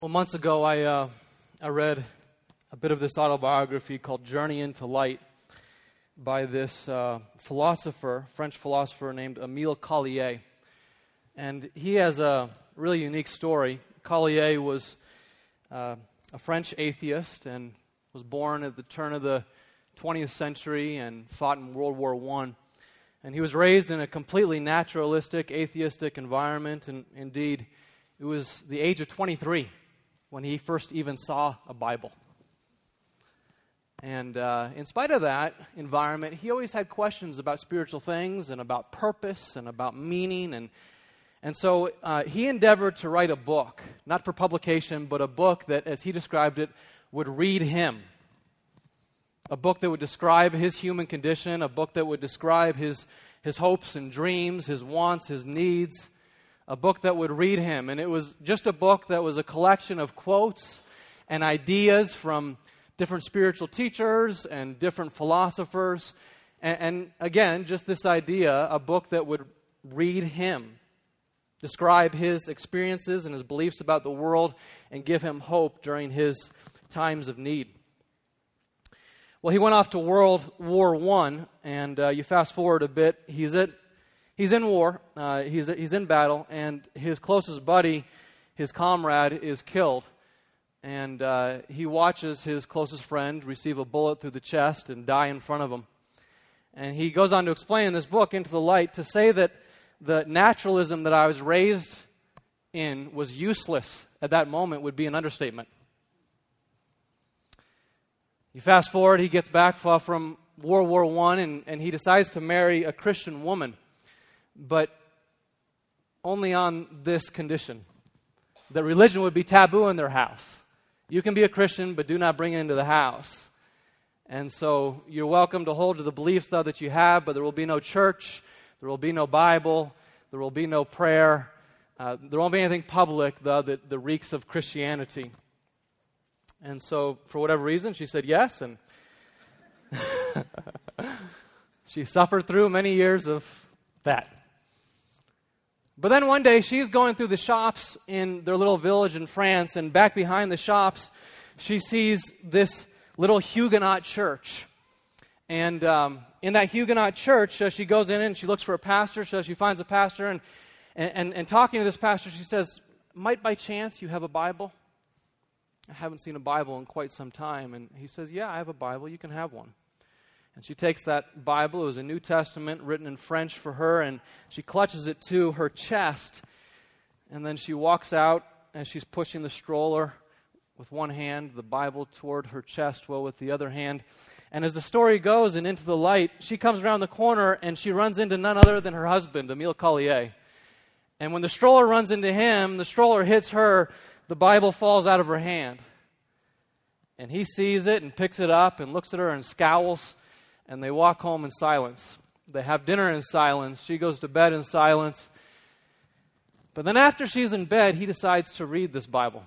Well, months ago, I read a bit of this autobiography called Journey into Light by this French philosopher named Émile Collier. And he has a really unique story. Collier was a French atheist and was born at the turn of the 20th century and fought in World War I. And he was raised in a completely naturalistic, atheistic environment. And indeed, it was the age of 23 when he first even saw a Bible. And in spite of that environment, he always had questions about spiritual things and about purpose and about meaning. And so he endeavored to write a book, not for publication, but a book that, as he described it, would read him. A book that would describe his human condition, a book that would describe his hopes and dreams, his wants, his needs, a book that would read him. And it was just a book that was a collection of quotes and ideas from different spiritual teachers and different philosophers. And again, just this idea, a book that would read him, describe his experiences and his beliefs about the world, and give him hope during his times of need. Well, he went off to World War I, and you fast forward a bit, he's in war, he's in battle, and his closest buddy, his comrade, is killed. And he watches his closest friend receive a bullet through the chest and die in front of him. And he goes on to explain in this book, Into the Light, to say that the naturalism that I was raised in was useless at that moment would be an understatement. You fast forward, he gets back from World War I, and he decides to marry a Christian woman, but only on this condition, that religion would be taboo in their house. You can be a Christian, but do not bring it into the house. And so you're welcome to hold to the beliefs, though, that you have, but there will be no church, there will be no Bible, there will be no prayer. There won't be anything public, though, that reeks of Christianity. And so, for whatever reason, she said yes, and she suffered through many years of that. But then one day, she's going through the shops in their little village in France, and back behind the shops, she sees this little Huguenot church. And in that Huguenot church, she goes in and she looks for a pastor, so she finds a pastor, and talking to this pastor, she says, "Might by chance you have a Bible? I haven't seen a Bible in quite some time." And he says, "Yeah, I have a Bible. You can have one." And she takes that Bible. It was a New Testament written in French for her, and she clutches it to her chest. And then she walks out as she's pushing the stroller with one hand, the Bible toward her chest, with the other hand. And as the story goes and Into the Light, she comes around the corner and she runs into none other than her husband, Émile Collier. And when the stroller runs into him, the stroller hits her, the Bible falls out of her hand. And he sees it and picks it up and looks at her and scowls. And they walk home in silence. They have dinner in silence. She goes to bed in silence. But then after she's in bed, he decides to read this Bible.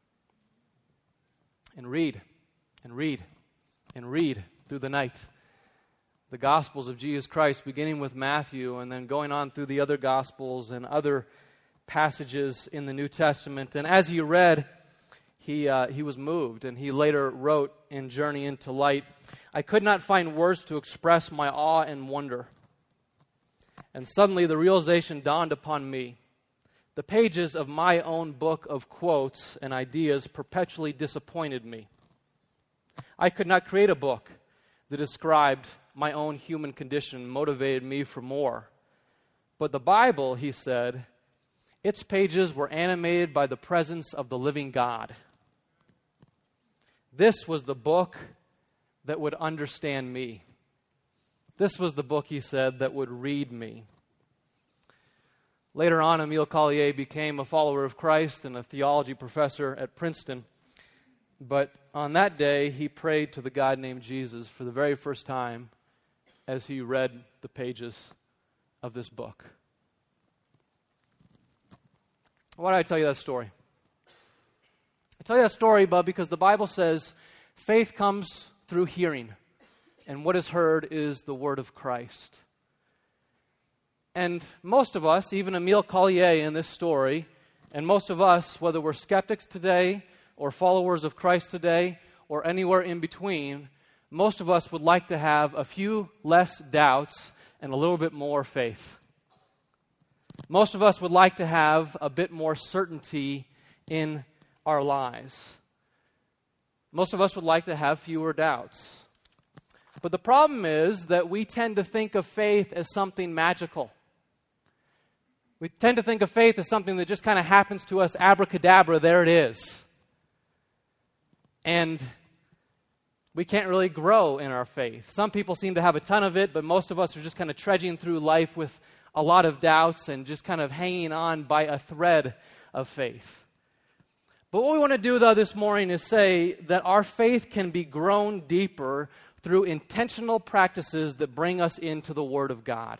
And read, and read, and read through the night. The Gospels of Jesus Christ, beginning with Matthew and then going on through the other Gospels and other passages in the New Testament. And as he read, he was moved, and he later wrote in Journey into Light, "I could not find words to express my awe and wonder. And suddenly the realization dawned upon me. The pages of my own book of quotes and ideas perpetually disappointed me. I could not create a book that described my own human condition, motivated me for more. But the Bible," he said, "its pages were animated by the presence of the living God. This was the book that would understand me. This was the book," he said, "that would read me." Later on, Émile Collier became a follower of Christ and a theology professor at Princeton. But on that day, he prayed to the God named Jesus for the very first time as he read the pages of this book. Why did I tell you that story? I tell you that story, because the Bible says faith comes through hearing, and what is heard is the word of Christ. And most of us, even Émile Collier in this story, And most of us, whether we're skeptics today or followers of Christ today or anywhere in between, most of us would like to have a few less doubts and a little bit more faith. Most of us would like to have a bit more certainty in our lives. Most of us would like to have fewer doubts. But the problem is that we tend to think of faith as something magical. We tend to think of faith as something that just kind of happens to us, abracadabra, there it is. And we can't really grow in our faith. Some people seem to have a ton of it, but most of us are just kind of trudging through life with a lot of doubts and just kind of hanging on by a thread of faith. But what we want to do, though, this morning is say that our faith can be grown deeper through intentional practices that bring us into the Word of God.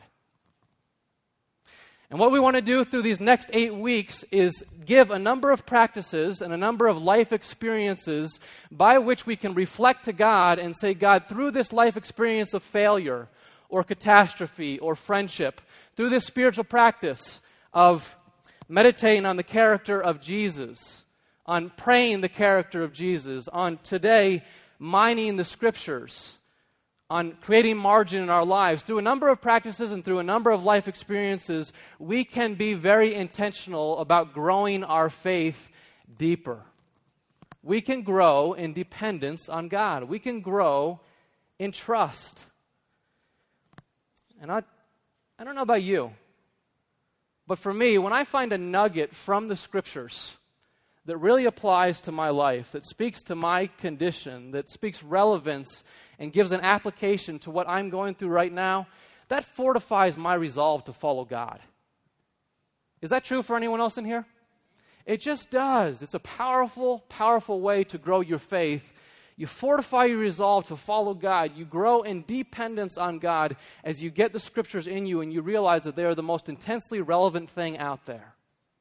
And what we want to do through these next 8 weeks is give a number of practices and a number of life experiences by which we can reflect to God and say, God, through this life experience of failure or catastrophe or friendship, through this spiritual practice of meditating on the character of Jesus, on praying the character of Jesus, on today mining the Scriptures, on creating margin in our lives, through a number of practices and through a number of life experiences, we can be very intentional about growing our faith deeper. We can grow in dependence on God. We can grow in trust. And I don't know about you, but for me, when I find a nugget from the Scriptures that really applies to my life, that speaks to my condition, that speaks relevance and gives an application to what I'm going through right now, that fortifies my resolve to follow God. Is that true for anyone else in here? It just does. It's a powerful, powerful way to grow your faith. You fortify your resolve to follow God. You grow in dependence on God as you get the Scriptures in you and you realize that they are the most intensely relevant thing out there.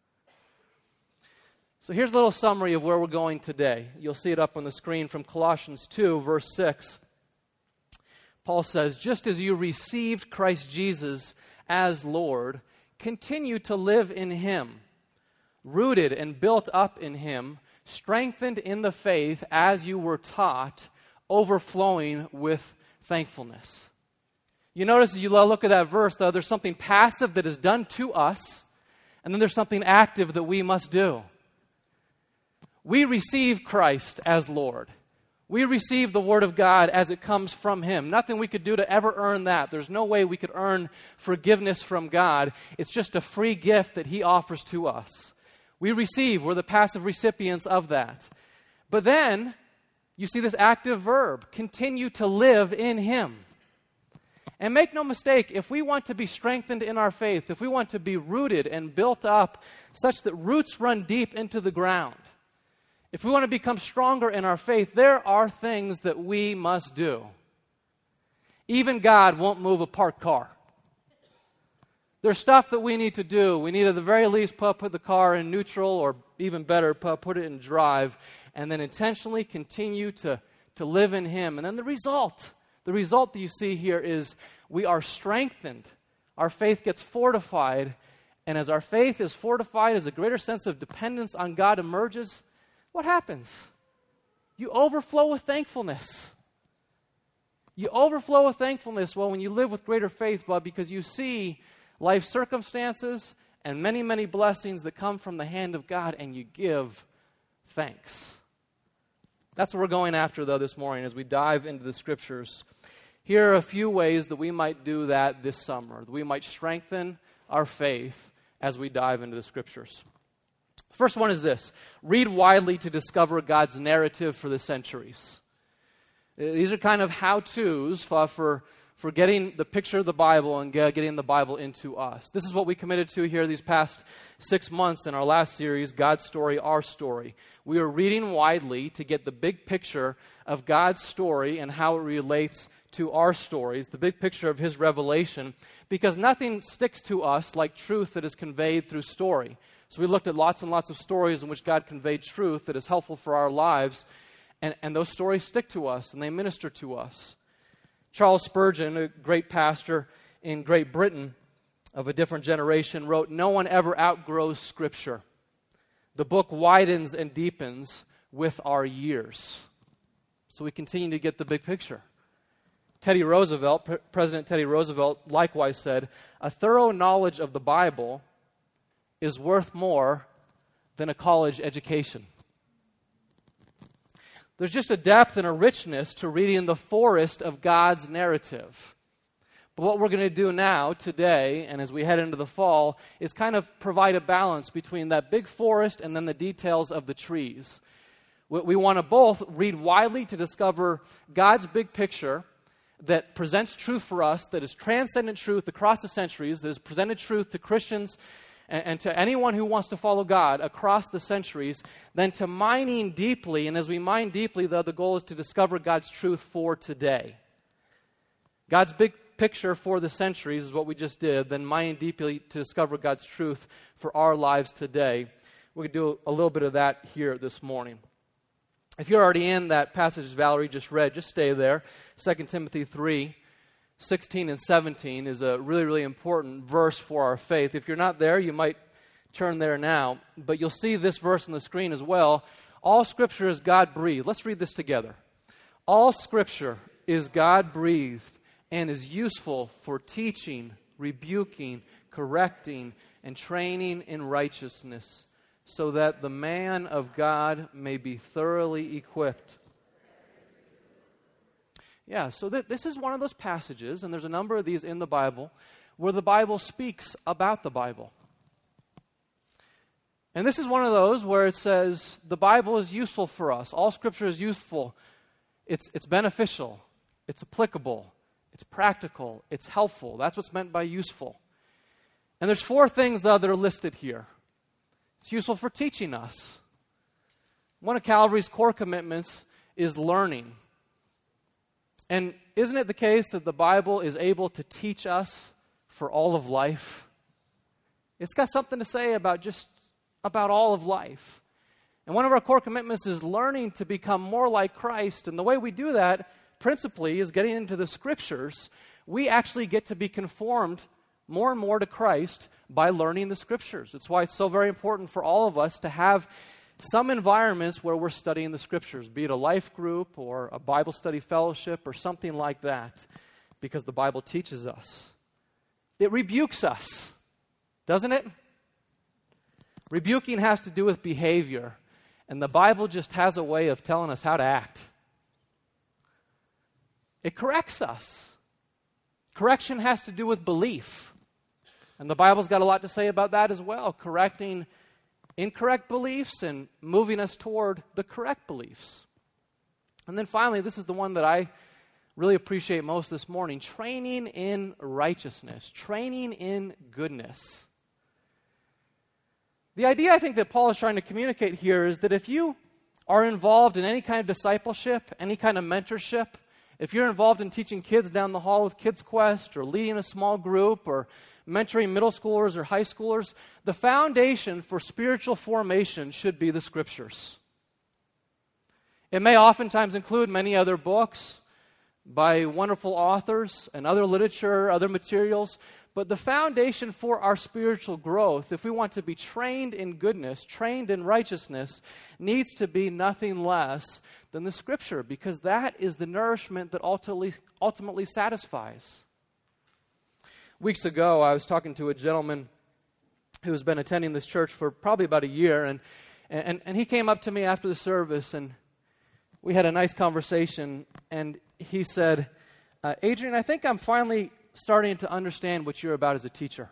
So here's a little summary of where we're going today. You'll see it up on the screen from Colossians 2, verse 6. Paul says, just as you received Christ Jesus as Lord, continue to live in Him, rooted and built up in Him, strengthened in the faith as you were taught, overflowing with thankfulness. You notice as you look at that verse, though, there's something passive that is done to us, and then there's something active that we must do. We receive Christ as Lord. We receive the Word of God as it comes from Him. Nothing we could do to ever earn that. There's no way we could earn forgiveness from God. It's just a free gift that He offers to us. We receive. We're the passive recipients of that. But then, you see this active verb, continue to live in Him. And make no mistake, if we want to be strengthened in our faith, if we want to be rooted and built up such that roots run deep into the ground, if we want to become stronger in our faith, there are things that we must do. Even God won't move a parked car. There's stuff that we need to do. We need at the very least put the car in neutral, or even better, put it in drive, and then intentionally continue to live in Him. And then the result that you see here is we are strengthened. Our faith gets fortified, and as our faith is fortified, as a greater sense of dependence on God emerges, what happens? You overflow with thankfulness. You overflow with thankfulness, when you live with greater faith, because you see life circumstances and many, many blessings that come from the hand of God, and you give thanks. That's what we're going after, though, this morning as we dive into the Scriptures. Here are a few ways that we might do that this summer, that we might strengthen our faith as we dive into the Scriptures. First one is this: read widely to discover God's narrative for the centuries. These are kind of how-tos for getting the picture of the Bible and getting the Bible into us. This is what we committed to here these past 6 months in our last series, God's Story, Our Story. We are reading widely to get the big picture of God's story and how it relates to our stories, the big picture of His revelation, because nothing sticks to us like truth that is conveyed through story. So we looked at lots and lots of stories in which God conveyed truth that is helpful for our lives, and those stories stick to us and they minister to us. Charles Spurgeon, a great pastor in Great Britain of a different generation, wrote, "No one ever outgrows Scripture. The book widens and deepens with our years. So we continue to get the big picture. President Teddy Roosevelt likewise said, "A thorough knowledge of the Bible is worth more than a college education." There's just a depth and a richness to reading the forest of God's narrative. But what we're going to do now, today, and as we head into the fall, is kind of provide a balance between that big forest and then the details of the trees. We want to both read widely to discover God's big picture that presents truth for us, that is transcendent truth across the centuries, that has presented truth to Christians and to anyone who wants to follow God across the centuries, then to mining deeply. And as we mine deeply, the goal is to discover God's truth for today. God's big picture for the centuries is what we just did, then mining deeply to discover God's truth for our lives today. We're going to do a little bit of that here this morning. If you're already in that passage Valerie just read, just stay there. 2 Timothy 3:16 and 17 is a really, really important verse for our faith. If you're not there, you might turn there now. But you'll see this verse on the screen as well. All Scripture is God-breathed. Let's read this together. All Scripture is God-breathed and is useful for teaching, rebuking, correcting, and training in righteousness, so that the man of God may be thoroughly equipped. Yeah, so this is one of those passages, and there's a number of these in the Bible, where the Bible speaks about the Bible. And this is one of those where it says the Bible is useful for us. All Scripture is useful. It's beneficial. It's applicable. It's practical. It's helpful. That's what's meant by useful. And there's 4 things, though, that are listed here. It's useful for teaching us. One of Calvary's core commitments is learning. And isn't it the case that the Bible is able to teach us for all of life? It's got something to say about all of life. And one of our core commitments is learning to become more like Christ. And the way we do that, principally, is getting into the Scriptures. We actually get to be conformed more and more to Christ by learning the Scriptures. It's why it's so very important for all of us to have some environments where we're studying the Scriptures, be it a life group or a Bible study fellowship or something like that, because the Bible teaches us. It rebukes us, doesn't it? Rebuking has to do with behavior, and the Bible just has a way of telling us how to act. It corrects us. Correction has to do with belief. And the Bible's got a lot to say about that as well, correcting incorrect beliefs and moving us toward the correct beliefs. And then finally, this is the one that I really appreciate most this morning, training in righteousness, training in goodness. The idea I think that Paul is trying to communicate here is that if you are involved in any kind of discipleship, any kind of mentorship, if you're involved in teaching kids down the hall with Kids Quest or leading a small group or mentoring middle schoolers or high schoolers, the foundation for spiritual formation should be the Scriptures. It may oftentimes include many other books by wonderful authors and other literature, other materials, but the foundation for our spiritual growth, if we want to be trained in goodness, trained in righteousness, needs to be nothing less than the Scripture, because that is the nourishment that ultimately satisfies. Weeks ago, I was talking to a gentleman who's been attending this church for probably about a year, and he came up to me after the service, and we had a nice conversation, and he said, Adrian, I think I'm finally starting to understand what you're about as a teacher.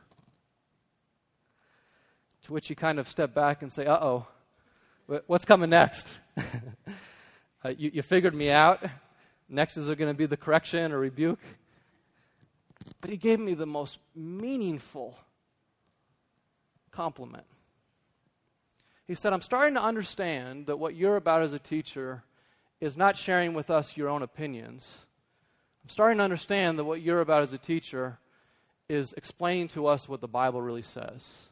To which he kind of stepped back and say, uh-oh, what's coming next? You figured me out. Next is there going to be the correction or rebuke? But he gave me the most meaningful compliment. He said, I'm starting to understand that what you're about as a teacher is not sharing with us your own opinions. I'm starting to understand that what you're about as a teacher is explaining to us what the Bible really says.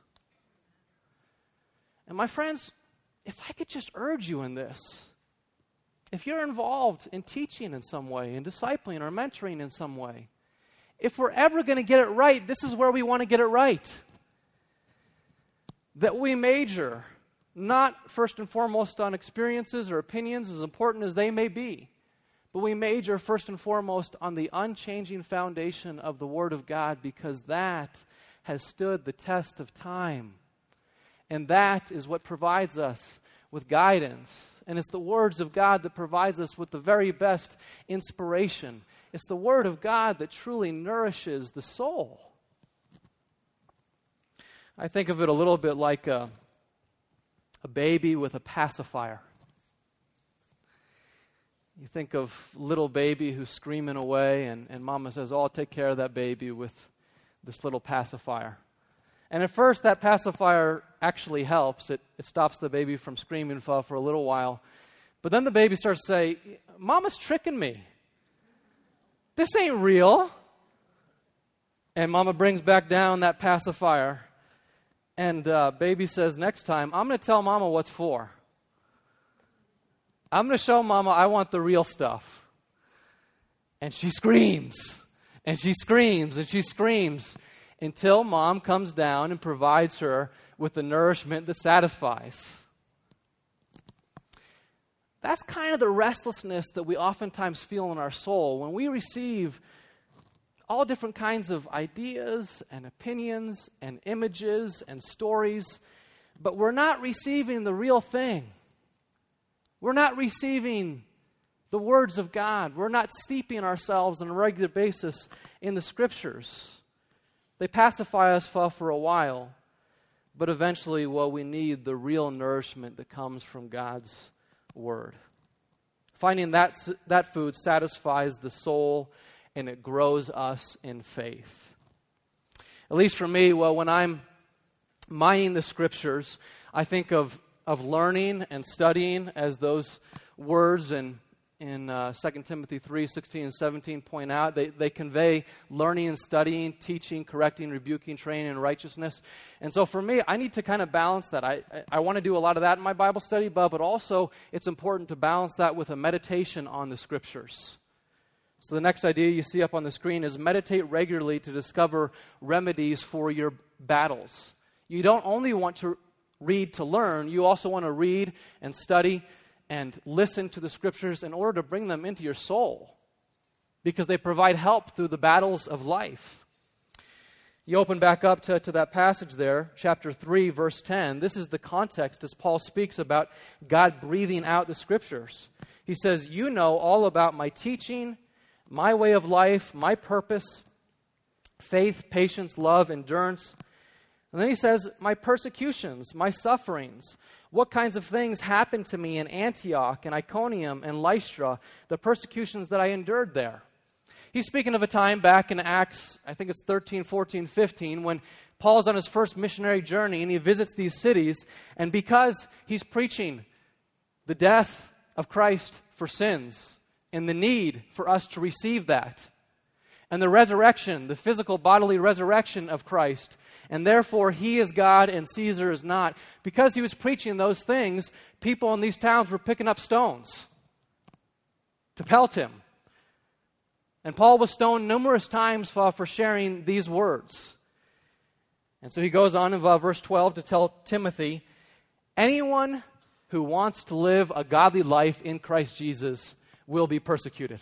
And my friends, if I could just urge you in this, if you're involved in teaching in some way, in discipling or mentoring in some way, if we're ever going to get it right, this is where we want to get it right. That we major not first and foremost on experiences or opinions, as important as they may be, but we major first and foremost on the unchanging foundation of the Word of God, because that has stood the test of time. And that is what provides us with guidance. And it's the words of God that provides us with the very best inspiration. It's the Word of God that truly nourishes the soul. I think of it a little bit like a baby with a pacifier. You think of little baby who's screaming away, and mama says, oh, I'll take care of that baby with this little pacifier. And at first, that pacifier actually helps. It stops the baby from screaming for a little while. But then the baby starts to say, Mama's tricking me. This ain't real. And Mama brings back down that pacifier. And baby says, next time, I'm going to tell Mama what's for. I'm going to show Mama I want the real stuff. And she screams. And she screams. And she screams. Until Mom comes down and provides her with the nourishment that satisfies. That's kind of the restlessness that we oftentimes feel in our soul when we receive all different kinds of ideas and opinions and images and stories, but we're not receiving the real thing. We're not receiving the words of God. We're not steeping ourselves on a regular basis in the Scriptures. They pacify us for a while, but eventually, we need the real nourishment that comes from God's Word. Finding that food satisfies the soul, and it grows us in faith. At least for me, when I'm mining the Scriptures, I think of learning and studying as those words in 2 Timothy 3, 16 and 17 point out. They convey learning and studying, teaching, correcting, rebuking, training in righteousness. And so for me, I need to kind of balance that. I want to do a lot of that in my Bible study, but also it's important to balance that with a meditation on the Scriptures. So the next idea you see up on the screen is meditate regularly to discover remedies for your battles. You don't only want to read to learn, you also want to read and study and listen to the Scriptures in order to bring them into your soul, because they provide help through the battles of life. You open back up to that passage there, chapter 3, verse 10. This is the context as Paul speaks about God breathing out the Scriptures. He says, you know all about my teaching, my way of life, my purpose, faith, patience, love, endurance. And then he says, my persecutions, my sufferings, what kinds of things happened to me in Antioch and Iconium and Lystra, the persecutions that I endured there. He's speaking of a time back in Acts, I think it's 13, 14, 15, when Paul's on his first missionary journey and he visits these cities, and because he's preaching the death of Christ for sins and the need for us to receive that, and the resurrection, the physical bodily resurrection of Christ, and therefore he is God and Caesar is not. Because he was preaching those things, people in these towns were picking up stones to pelt him. And Paul was stoned numerous times for sharing these words. And so he goes on in verse 12 to tell Timothy, anyone who wants to live a godly life in Christ Jesus will be persecuted.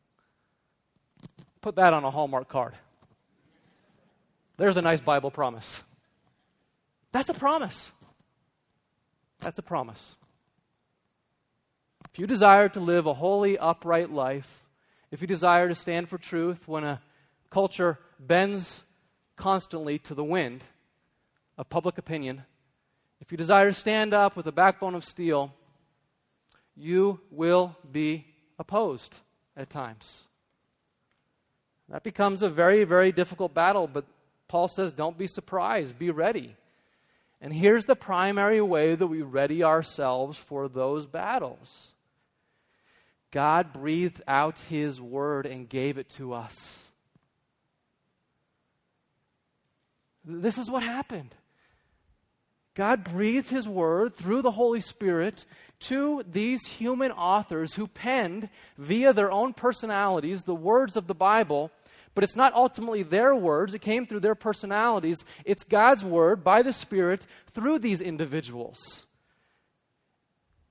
Put that on a Hallmark card. There's a nice Bible promise. That's a promise. That's a promise. If you desire to live a holy, upright life, if you desire to stand for truth when a culture bends constantly to the wind of public opinion, if you desire to stand up with a backbone of steel, you will be opposed at times. That becomes a very, very difficult battle, but Paul says, don't be surprised, be ready. And here's the primary way that we ready ourselves for those battles. God breathed out His Word and gave it to us. This is what happened. God breathed His Word through the Holy Spirit to these human authors who penned via their own personalities the words of the Bible. But it's not ultimately their words. It came through their personalities. It's God's Word by the Spirit through these individuals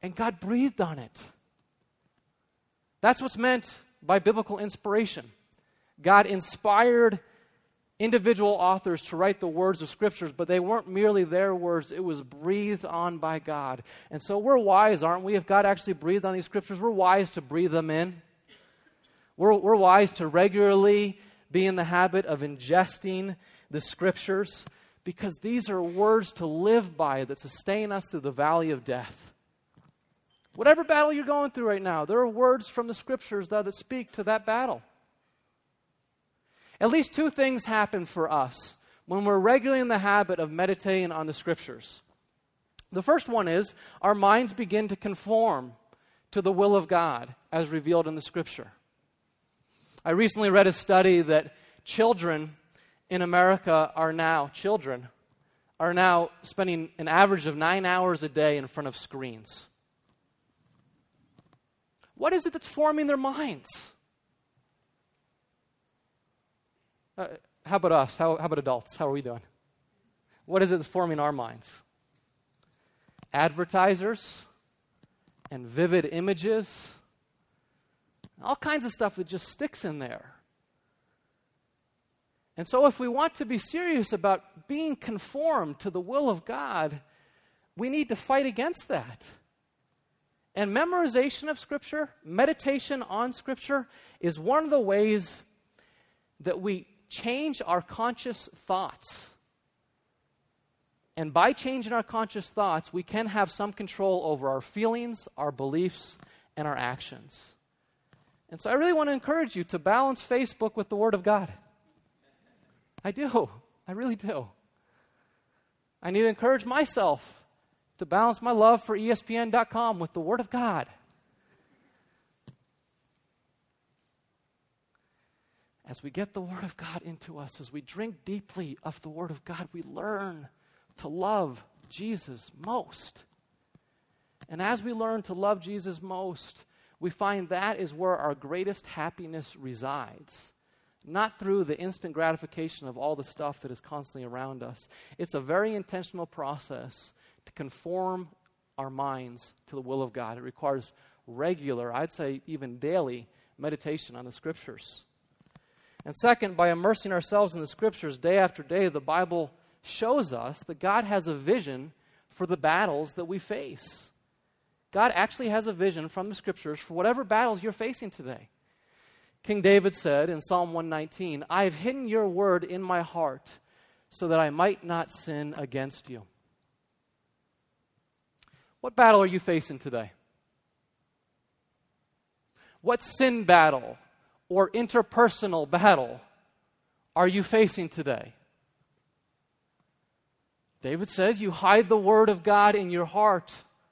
and God breathed on it. That's what's meant by biblical inspiration. God inspired individual authors to write the words of Scriptures, but they weren't merely their words. It was breathed on by God. And so we're wise, aren't we? If God actually breathed on these Scriptures, we're wise to breathe them in. We're wise to regularly be in the habit of ingesting the Scriptures, because these are words to live by that sustain us through the valley of death. Whatever battle you're going through right now, there are words from the Scriptures that speak to that battle. At least two things happen for us when we're regularly in the habit of meditating on the Scriptures. The first one is our minds begin to conform to the will of God as revealed in the Scripture. I recently read a study that children in America are now spending an average of 9 hours a day in front of screens. What is it that's forming their minds? How about us? How about adults? How are we doing? What is it that's forming our minds? Advertisers and vivid images, all kinds of stuff that just sticks in there. And so if we want to be serious about being conformed to the will of God, we need to fight against that. And memorization of Scripture, meditation on Scripture, is one of the ways that we change our conscious thoughts. And by changing our conscious thoughts, we can have some control over our feelings, our beliefs, and our actions. And so I really want to encourage you to balance Facebook with the Word of God. I do. I really do. I need to encourage myself to balance my love for ESPN.com with the Word of God. As we get the Word of God into us, as we drink deeply of the Word of God, we learn to love Jesus most. And as we learn to love Jesus most, we find that is where our greatest happiness resides. Not through the instant gratification of all the stuff that is constantly around us. It's a very intentional process to conform our minds to the will of God. It requires regular, I'd say even daily, meditation on the Scriptures. And second, by immersing ourselves in the Scriptures day after day, the Bible shows us that God has a vision for the battles that we face. God actually has a vision from the Scriptures for whatever battles you're facing today. King David said in Psalm 119, "I have hidden your word in my heart so that I might not sin against you." What battle are you facing today? What sin battle or interpersonal battle are you facing today? David says you hide the word of God in your heart.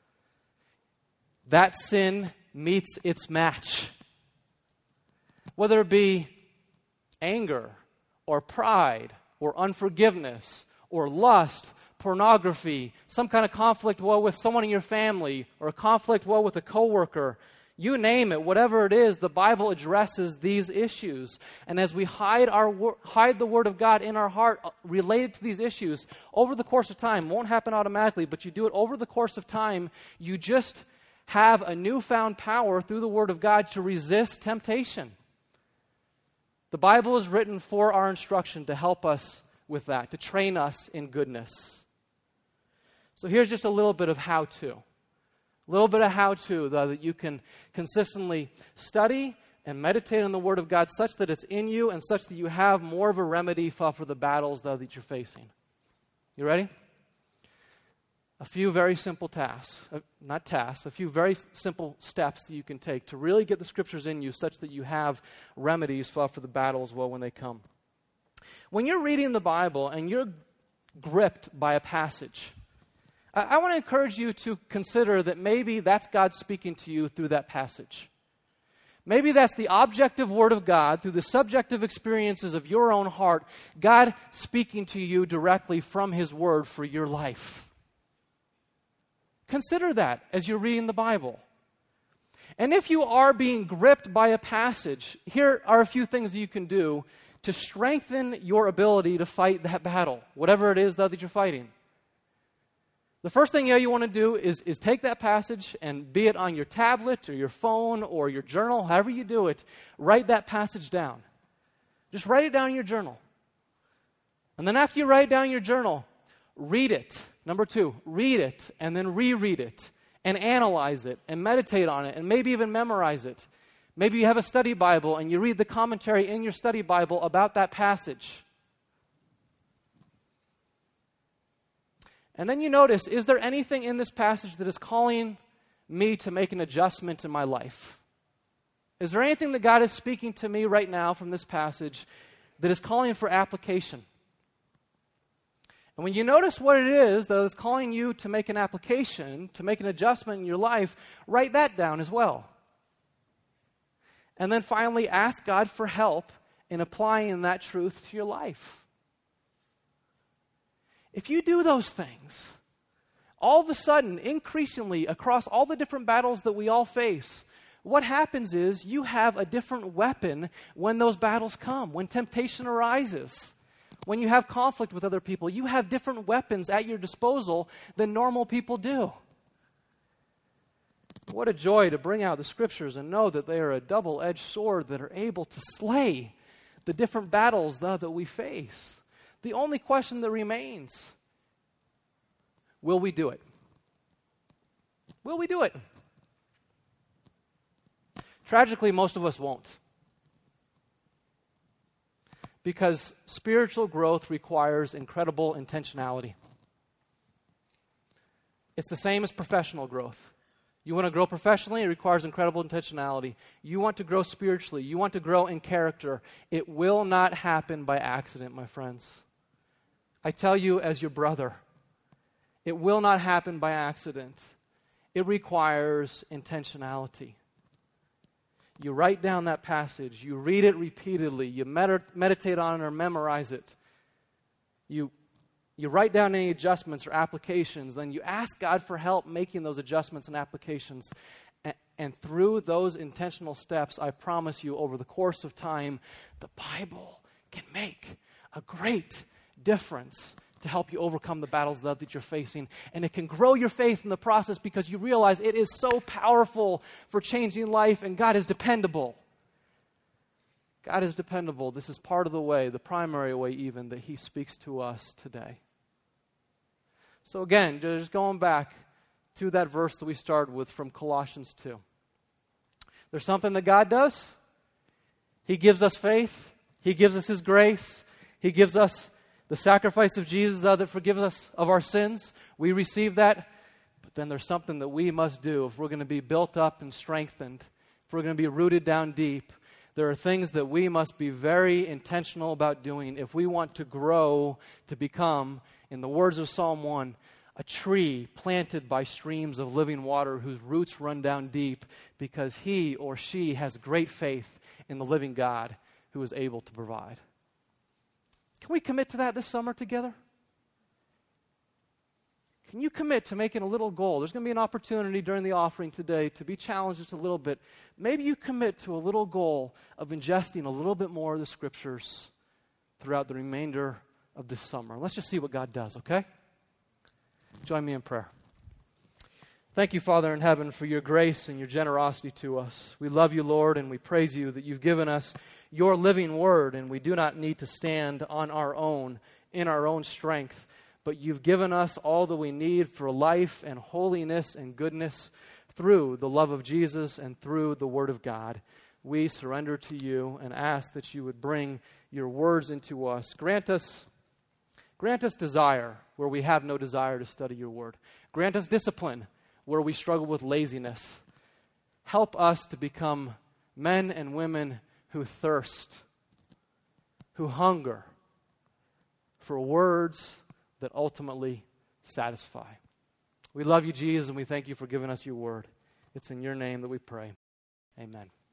That sin meets its match. Whether it be anger or pride or unforgiveness or lust, pornography, some kind of conflict with someone in your family or a conflict with a coworker, you name it, whatever it is, the Bible addresses these issues. And as we hide the Word of God in our heart related to these issues over the course of time, won't happen automatically, but you do it over the course of time, you just have a newfound power through the Word of God to resist temptation. The Bible is written for our instruction to help us with that, to train us in goodness. So here's just a little bit of how-to. A little bit of how-to that you can consistently study and meditate on the Word of God such that it's in you and such that you have more of a remedy for the battles that you're facing. You ready? A few very simple a few very simple steps that you can take to really get the Scriptures in you such that you have remedies for the battles when they come. When you're reading the Bible and you're gripped by a passage, I want to encourage you to consider that maybe that's God speaking to you through that passage. Maybe that's the objective Word of God through the subjective experiences of your own heart, God speaking to you directly from His Word for your life. Consider that as you're reading the Bible. And if you are being gripped by a passage, here are a few things that you can do to strengthen your ability to fight that battle, whatever it is that you're fighting. The first thing you want to do is take that passage and, be it on your tablet or your phone or your journal, however you do it, write that passage down. Just write it down in your journal. And then after you write it down in your journal, read it. Number 2, read it and then reread it and analyze it and meditate on it and maybe even memorize it. Maybe you have a study Bible and you read the commentary in your study Bible about that passage. And then you notice, is there anything in this passage that is calling me to make an adjustment in my life? Is there anything that God is speaking to me right now from this passage that is calling for application? And when you notice what it is that is calling you to make an application, to make an adjustment in your life, write that down as well. And then finally, ask God for help in applying that truth to your life. If you do those things, all of a sudden, increasingly, across all the different battles that we all face, what happens is you have a different weapon when those battles come, when temptation arises, when you have conflict with other people. You have different weapons at your disposal than normal people do. What a joy to bring out the Scriptures and know that they are a double-edged sword that are able to slay the different battles that we face. The only question that remains, will we do it? Will we do it? Tragically, most of us won't. Because spiritual growth requires incredible intentionality. It's the same as professional growth. You want to grow professionally, it requires incredible intentionality. You want to grow spiritually, you want to grow in character. It will not happen by accident, my friends. I tell you as your brother, it will not happen by accident. It requires intentionality. You write down that passage, you read it repeatedly, you meditate on it or memorize it. You write down any adjustments or applications, then you ask God for help making those adjustments and applications. And through those intentional steps, I promise you, over the course of time, the Bible can make a great difference to help you overcome the battles that you're facing. And it can grow your faith in the process because you realize it is so powerful for changing life, and God is dependable. God is dependable. This is part of the way, the primary way even, that He speaks to us today. So again, just going back to that verse that we started with from Colossians 2. There's something that God does. He gives us faith. He gives us His grace. He gives us the sacrifice of Jesus that forgives us of our sins. We receive that. But then there's something that we must do if we're going to be built up and strengthened, if we're going to be rooted down deep. There are things that we must be very intentional about doing if we want to grow to become, in the words of Psalm 1, a tree planted by streams of living water whose roots run down deep because he or she has great faith in the living God who is able to provide. Can we commit to that this summer together? Can you commit to making a little goal? There's going to be an opportunity during the offering today to be challenged just a little bit. Maybe you commit to a little goal of ingesting a little bit more of the Scriptures throughout the remainder of this summer. Let's just see what God does, okay? Join me in prayer. Thank you, Father in heaven, for your grace and your generosity to us. We love you, Lord, and we praise you that you've given us your living word, and we do not need to stand on our own, in our own strength, but you've given us all that we need for life and holiness and goodness through the love of Jesus and through the Word of God. We surrender to you and ask that you would bring your words into us. Grant us desire where we have no desire to study your word. Grant us discipline where we struggle with laziness. Help us to become men and women who thirst, who hunger for words that ultimately satisfy. We love you, Jesus, and we thank you for giving us your word. It's in your name that we pray. Amen.